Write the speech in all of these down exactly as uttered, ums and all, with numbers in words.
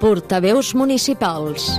Portaveus municipals.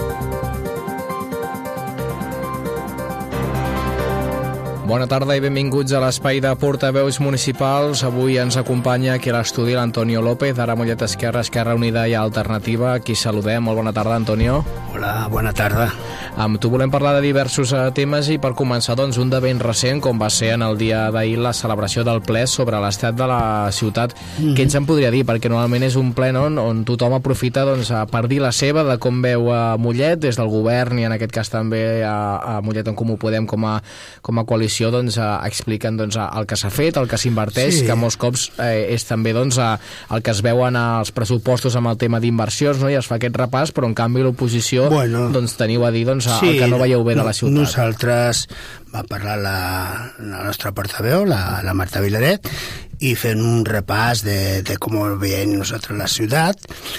Bona tarda i benvinguts a l'espai de Portaveus municipals. Avui ens acompanya aquí a l'estudi l'Antonio López, d'Ara Mollet Esquerra, Esquerra Unida i Alternativa. Aquí saludem. Molt bona tarda, Antonio. Hola, bona tarda. Amb tu volem parlar de diversos uh, temes i per començar, doncs, un de ben recent, com va ser en el dia d'ahir la celebració del ple sobre l'estat de la ciutat. Mm-hmm. Què ens en podria dir? Perquè normalment és un ple on, on tothom aprofita doncs, per dir la seva de com veu a Mollet, des del govern i en aquest cas també a, a Mollet en Comú Podem com a, com a coalició, doncs, eh, expliquen doncs, el que s'ha fet, el que s'inverteix, sí. que molts cops eh, és també doncs, el que es veuen als pressupostos amb el tema d'inversions, no? I es fa aquest repàs, però en canvi l'oposició bueno, doncs, teniu a dir doncs, sí, el que no veieu bé de la ciutat. Nosaltres va parlar la, la nostra portaveu, la, la Marta Vilaret, i fent un repàs de, de com veiem nosaltres la ciutat,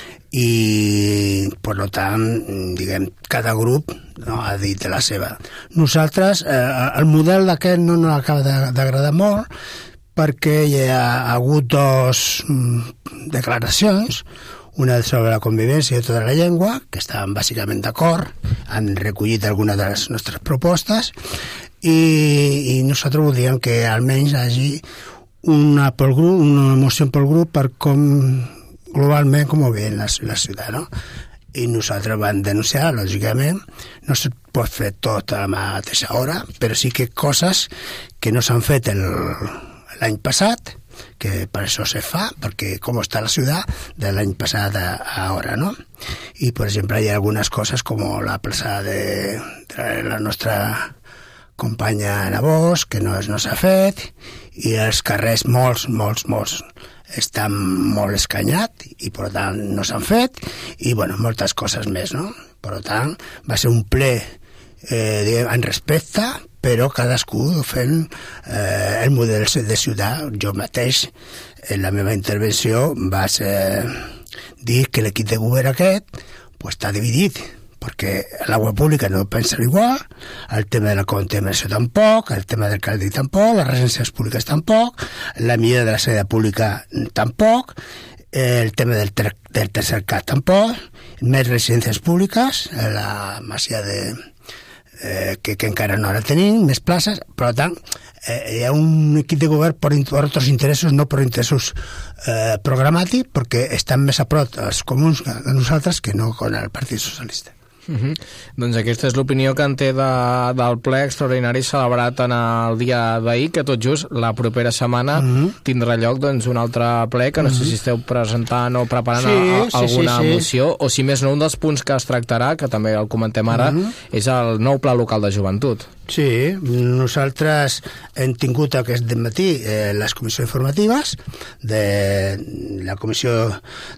i per tant, diguem, cada grup no, ha dit la seva. Nosaltres, eh, el model d'aquest no ens acaba d'agradar molt perquè hi ha hagut dos mm, declaracions, una sobre la convivència i tota la llengua, que estaven bàsicament d'acord, han recollit algunes de les nostres propostes, i, i nosaltres voldríem que almenys hi hagi una, pel grup, una moció pel grup per com globalment com ho veiem la, la ciutat, no? I nosaltres vam denunciar, lògicament, no se pot fer tot a la mateixa hora, però sí que coses que no s'han fet l'any passat, que per això se fa, perquè com està la ciutat de l'any passat a, a ara, no? I, per exemple, hi ha algunes coses com la plaça de, de la nostra companya Ana Bosch, que no, no s'ha fet, i els carrers molts, molts, molts estan molt escanyats i per tant no s'han fet, i bueno, moltes coses més, no? Per tant, va ser un ple eh, diguem, en respecte, però cadascú fent eh, el model de ciutat. Jo mateix, en la meva intervenció, vaig eh, dir que l'equip de govern aquest pues, està dividit, perquè l'aigua pública no pensa igual, el tema de la contaminació tampoc, el tema del caldí tampoc, les residències públiques tampoc, la millora de la sanitat pública tampoc, el tema del, ter del tercer cat tampoc, més residències públiques, la masia de, eh, que, que encara no la tenim, més places, per tant, eh, hi ha un equip de govern per, per altres interessos, no per interessos eh, programàtics, perquè estan més a prop els comuns de nosaltres que no con el Partit Socialista. Uh-huh. Doncs aquesta és l'opinió que en té de, del ple extraordinari celebrat en el dia d'ahir, que tot just la propera setmana uh-huh. tindrà lloc doncs, un altre ple, que no uh-huh. sé si esteu presentant o preparant sí, a, a, alguna sí, sí, sí. moció, o si més no, un dels punts que es tractarà, que també el comentem ara, uh-huh. és el nou pla local de joventut. Sí, nosaltres hem tingut aquest matí eh, les comissions informatives de la comissió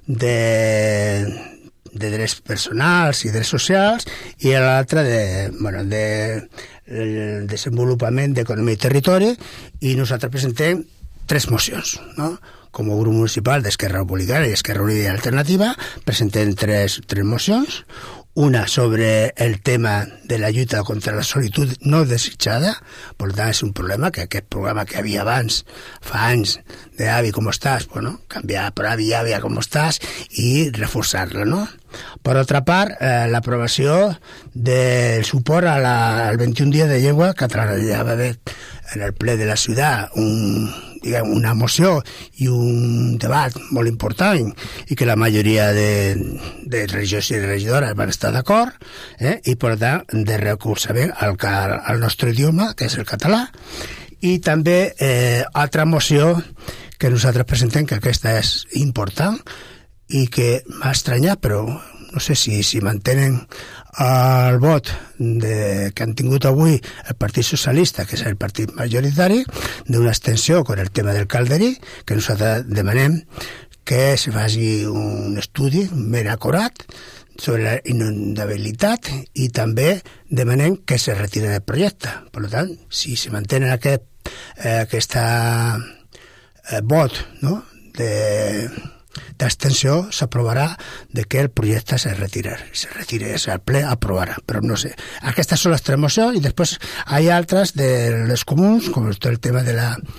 de de drets personals i drets socials, i l'altre de, bueno, de el desenvolupament d'economia i territori, i nosaltres presentem tres mocions, no? Com a grup municipal d'Esquerra Republicana i Esquerra Unida i Alternativa presentem tres, tres mocions, una sobre el tema de la lluita contra la solitud no desitjada, per tant és un problema que aquest programa que havia abans, fa anys, de Avi, com estàs, bueno, canviar per Avi, Avi, com estàs, i reforçar-la, no? Per altra part, eh, l'aprovació del suport a la, al vint-i-un dia de llengua catalana. Ja va haver en el ple de la ciutat un, diguem, una moció i un debat molt important, i que la majoria de, de regidors i regidores van estar d'acord, eh? I per tant de recolzament al, al nostre idioma, que és el català, i també eh, altra moció que nosaltres presentem, que aquesta és important i que m'ha estranyat, però no sé si, si mantenen el vot de, que han tingut avui el Partit Socialista, que és el partit majoritari, d'una extensió con el tema del calderí, que nosaltres demanem que se faci un estudi ben acurat sobre la inundabilitat, i també demanem que se retire del projecte. Per tant, si se mantenen aquest eh, aquesta eh, vot, no?, de d'abstenció, s'aprovarà de que el projecte se retira, se retire, el ple aprovarà, però no sé. Aquestes són les tres mocions, i després hi ha altres de les comuns, com tot el tema de la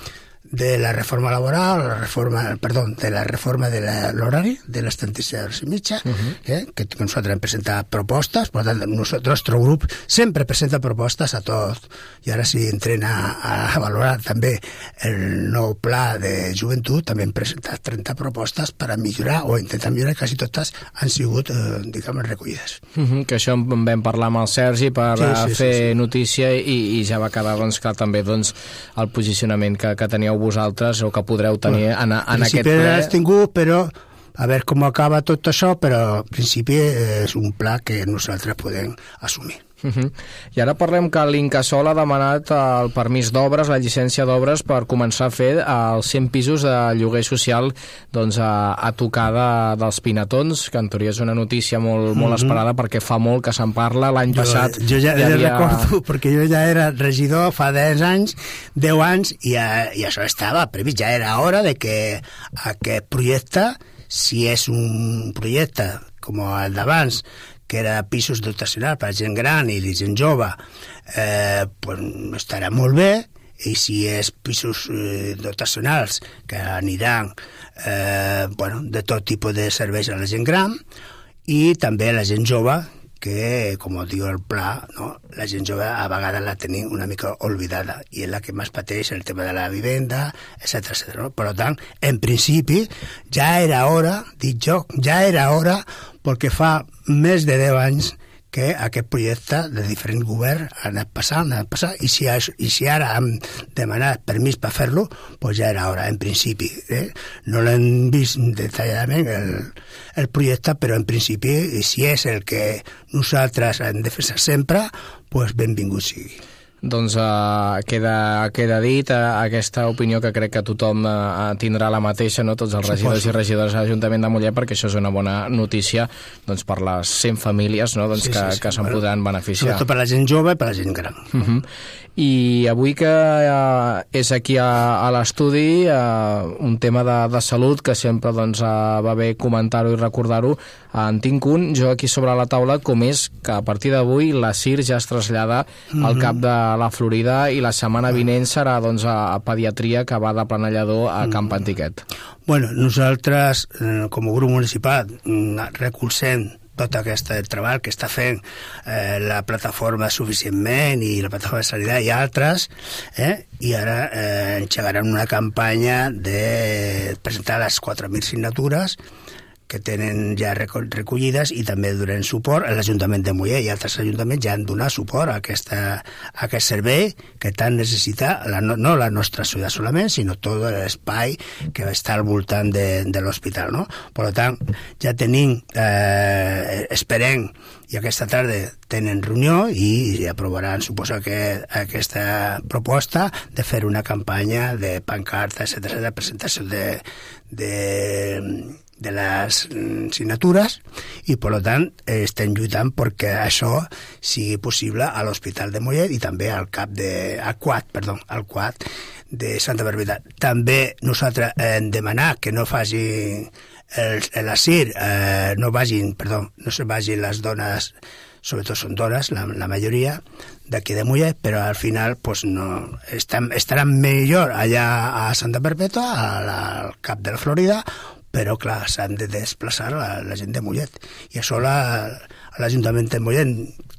de la reforma laboral, la reforma, perdó, de la reforma de l'horari, de les trenta-sis hores i mitja, uh-huh. eh, que nosaltres hem presentat propostes, per tant, el nostre grup sempre presenta propostes a tot, i ara si entrem a, a valorar també el nou pla de joventut, també hem presentat trenta propostes per a millorar o intentar millorar, quasi totes han sigut, eh, diguem, recollides. Uh-huh, que això en vam parlar amb el Sergi per sí, sí, fer sí, sí. notícia i, i ja va quedar doncs, clar també doncs, el posicionament que, que teníeu vosaltres o que podreu tenir en, en aquest ple. En principi tingut, però a veure com acaba tot això, però en principi és un pla que nosaltres podem assumir. Uh-huh. I ara parlem que l'Incasòl ha demanat el permís d'obres, la llicència d'obres per començar a fer els cent pisos de lloguer social doncs, a, a tocar de, dels Pinatons, que en teoria és una notícia molt, molt uh-huh. esperada perquè fa molt que se'n parla. L'any jo, passat jo ja, ja havia... recordo, perquè jo ja era regidor fa deu anys, deu anys, i, i això estava previst, ja era hora de que aquest projecte, si és un projecte com el d'abans, que era pisos dotacionals per a gent gran i gent jove, eh, pues, estarà molt bé, i si és pisos eh, dotacionals que aniran eh, bueno, de tot tipus de serveis a la gent gran, i també a la gent jove, que, com diu el pla, no? La gent jove a vegades la tenim una mica oblidada i és la que més pateix el tema de la vivenda, etcètera, etcètera. No? Per tant, en principi, ja era hora, dic jo, ja era hora, perquè fa més de deu anys que aquest projecte de diferent govern ha anat passant, ha anat passant, i si, i si ara hem demanat permís per fer-lo, doncs ja era hora, en principi. Eh? No l'hem vist detalladament el, el projecte, però en principi, si és el que nosaltres hem de fer sempre, doncs benvingut sigui. Doncs uh, queda, queda dit uh, aquesta opinió que crec que tothom uh, tindrà la mateixa, no? Tots els regidors i regidores de l'Ajuntament de Mollet, perquè això és una bona notícia doncs, per les cent famílies, no? doncs, sí, que, sí, sí. que se'n bueno, podran beneficiar. Sobretot per la gent jove i per la gent gran. Uh-huh. I avui que uh, és aquí a, a l'estudi uh, un tema de, de salut que sempre doncs, uh, va bé comentar-ho i recordar-ho, uh, en tinc un jo aquí sobre la taula, com és que a partir d'avui la C I R ja es trasllada uh-huh. al cap de la Florida i la setmana vinent serà doncs, a, a pediatria, que va de Planellador a Camp Antiquet. Bueno, nosaltres, com a grup municipal, recolzem tot aquest treball que està fent eh, la plataforma Suficientment i la plataforma de Sanitat i altres, eh? i ara eh, engegaran una campanya de presentar les quatre mil signatures que tenen ja recollides, i també donen suport a l'Ajuntament de Mollet, i altres ajuntaments ja han donat suport a, aquesta, a aquest servei que tant necessita, la, no la nostra ciutat solament, sinó tot l'espai que està al voltant de, de l'hospital. No? Per tant, ja tenim, eh, esperem, i aquesta tarda tenen reunió i aprovaran, suposo, que aquesta proposta de fer una campanya de pancarta, etcètera, de presentació de, de de les signatures, i per tant estem lluitant perquè això sigui possible a l'Hospital de Mollet i també al cap de al quad, perdó, al quad de Santa Barbeta. També nosaltres hem demanat que no faci el, el ASIR, eh, no vagin, perdó, no se vagin les dones, sobretot són dones, la, la majoria d'aquí de Mollet, però al final pues, no, estan, estaran millor allà a Santa Perpètua, al cap de la Florida, però clar, s'han de desplaçar la, la gent de Mollet, i això la, l'Ajuntament de Mollet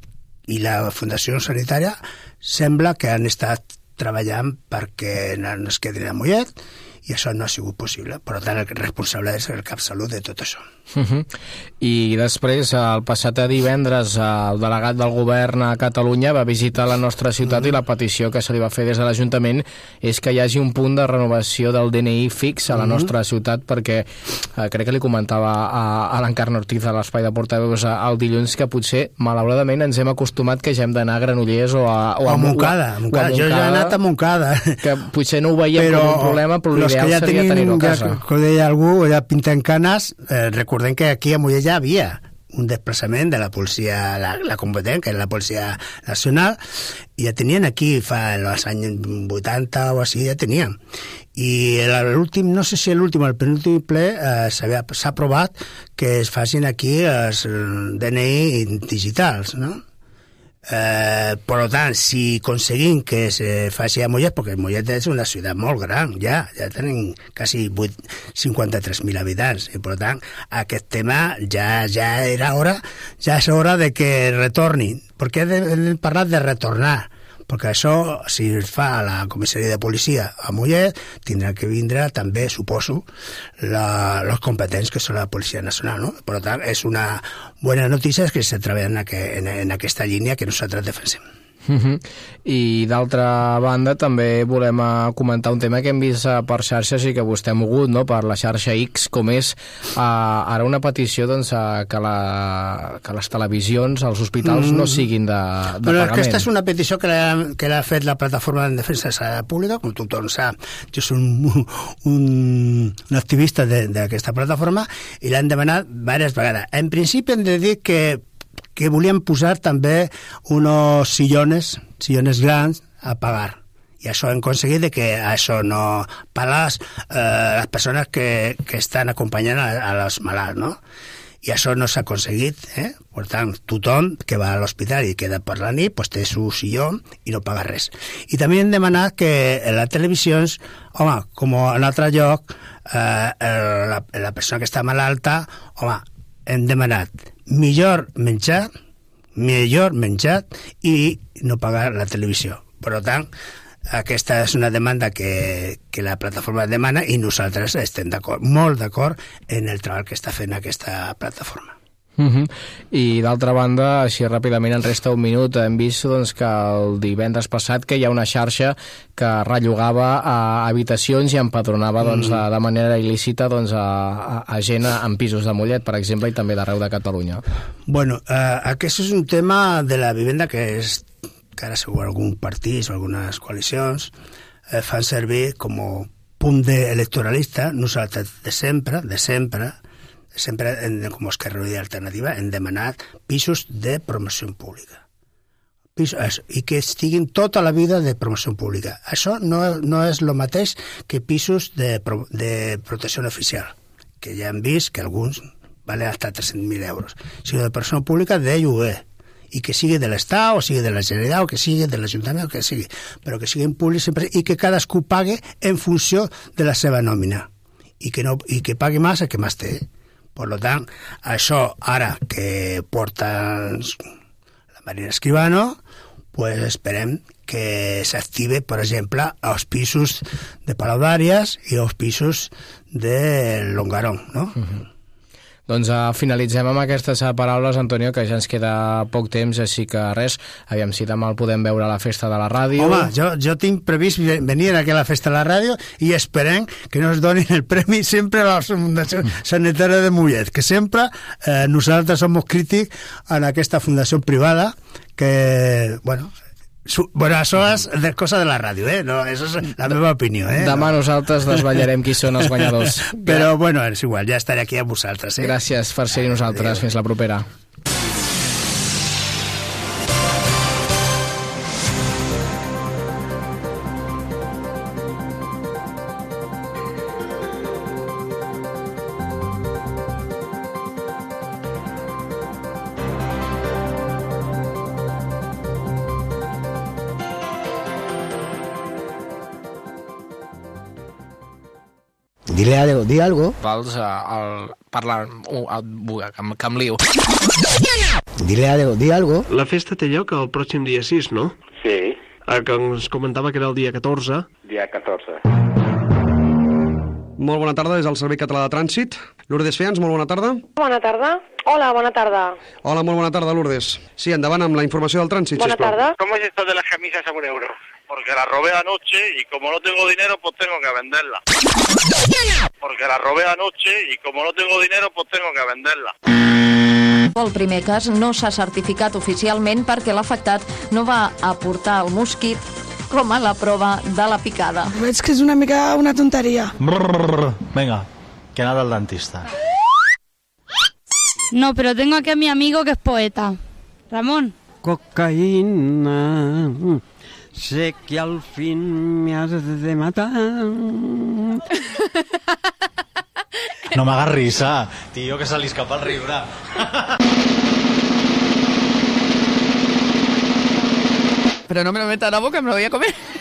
i la Fundació Sanitària sembla que han estat treballant perquè no es quedin a Mollet, i això no ha sigut possible. Per tant, el responsable és el CapSalut de tot això. Uh-huh. I després, el passat divendres, el delegat del govern a Catalunya va visitar la nostra ciutat, uh-huh. i la petició que se li va fer des de l'Ajuntament és que hi hagi un punt de renovació del D N I fix a la uh-huh. nostra ciutat, perquè eh, crec que li comentava a, a l'Encarna Ortiz a l'espai de portaveus el dilluns que potser, malauradament, ens hem acostumat que ja hem d'anar a Granollers o a, o a, a Montcada. O a, Montcada. Jo ja he anat a Montcada. Que potser no ho veiem però, com un problema, però l'ideal ja seria tenir-ho a casa. Ja, com deia algú, ja pintant canes, eh, recordem que aquí a Mollet ja havia un desplaçament de la policia, la, la competent, que és la policia nacional, i ja tenien aquí, fa els anys vuitanta o així, ja tenien. I l'últim, no sé si l'últim o el penúltim ple, eh, s'ha aprovat que es facin aquí els D N I digitals, no? Eh, per tant, si aconseguim que se faci a Mollet, perquè Mollet és una ciutat molt gran, ja, ja tenim quasi cinquanta-tres mil habitants, i per tant, aquest tema ja, ja era hora, ja és hora de que retornin, perquè hem parlat de retornar, perquè això, si es fa a la comissaria de policia a Mollet, tindrà que vindre també, suposo, la, els competents que són la Policia Nacional, no? Per tant, és una bona notícia que se treballa en, en, en aquesta línia que nosaltres defensem. Uh-huh. I d'altra banda també volem comentar un tema que hem vist per xarxes i que vostè ha mogut, no?, per la xarxa X, com és uh, ara una petició, doncs, uh, que, la, que les televisions, els hospitals, mm. no siguin de, de Però pagament. Aquesta és una petició que l'ha, que l'ha fet la Plataforma en Defensa de la Sanitat Pública, com tothom sap. Jo soc un, un, un activista d'aquesta plataforma i l'han demanat diverses vegades. En principi hem de dir que que volíem posar també unos sillones, sillones grans a pagar. I això hem aconseguit que això no... per les, eh, les persones que, que estan acompanyant a, a els malalts, no? I això no s'ha aconseguit, eh? Per tant, tothom que va a l'hospital i queda per la nit, pues té su sillón i no paga res. I també hem demanat que en les televisions, home, com en altre lloc, eh, la, la persona que està malalta, home, hem demanat millor menjar, millor menjar i no pagar la televisió. Per tant, aquesta és una demanda que, que la plataforma demana i nosaltres estem d'acord, molt d'acord en el treball que està fent aquesta plataforma. Uh-huh. I d'altra banda, així ràpidament en resta un minut, hem vist, doncs, que el divendres passat que hi ha una xarxa que rellogava a habitacions i empadronava, doncs, de, de manera il·lícita, doncs, a, a, a gent en pisos de Mollet, per exemple, i també d'arreu de Catalunya. Bueno, eh, aquest és un tema de la vivenda que és que ara segur algun partit o algunes coalicions eh, fan servir com a punt electoralista. Nosaltres de sempre, de sempre sempre, com a Esquerra Unida Alternativa, hem demanat pisos de promoció pública. Pisos, i que estiguin tota la vida de promoció pública. Això no, no és el mateix que pisos de, de protecció oficial, que ja hem vist que alguns valen hasta tres-cents mil euros, sinó de promoció pública de lloguer, i que sigui de l'Estat, o sigui de la Generalitat, o que sigui de l'Ajuntament, o que sigui, però que siguin públics sempre, i que cadascú pague en funció de la seva nòmina, i que, no, i que pagui més el que més té. Per tant, això ara que porta la Marina Escribano, pues esperem que s'active, per exemple, els pisos de Palau d'Àries i els pisos de Longarón, no? Uh-huh. Doncs uh, finalitzem amb aquestes paraules, Antonio, que ja ens queda poc temps, així que res, aviam si demà el podem veure a la Festa de la Ràdio. Home, jo, jo tinc previst venir aquí a la Festa de la Ràdio i esperem que nos donin el premi sempre a la Fundació Sanitària de Mollet, que sempre eh, nosaltres som crítics en aquesta fundació privada que, bueno... Su, bueno, això és de cosa de la ràdio, eh? No, això és la meva opinió, eh? Demà no. Nosaltres desvetllarem qui són els guanyadors. Però, bueno, és igual, ja estaré aquí amb vosaltres, eh? Gràcies per ser-hi nosaltres. Adéu. Fins la propera. Dile algo, di algo. Vals, el, parlar, uh, uh, que, que em lio. Dile algo, di algo. La festa té lloc el pròxim dia sis, no? Sí. El que ens comentava que era el dia catorze. Dia catorze. Molt bona tarda, des del Servei Català de Trànsit. Lourdes Feans, molt bona tarda. Bona tarda. Hola, bona tarda. Hola, molt bona tarda, Lourdes. Sí, endavant amb la informació del trànsit, Bona sisplau. tarda. ¿Cómo es esto de las camisas a un euro? Porque la robé anoche y como no tengo dinero, pues tengo que venderla. Porque la robé anoche y como no tengo dinero, pues tengo que venderla. El primer cas no s'ha certificat oficialment perquè l'afectat no va aportar el mosquit com a la prova de la picada. Veig que és una mica una tonteria. Brrr, venga, que nada al dentista. No, pero tengo aquí a mi amigo que es poeta. Ramón. Cocaína, sé que al fin me has de matar. No m'hagas risa, tio, que se li escapa el riure. pero no me lo meta a la boca, me lo voy a comer.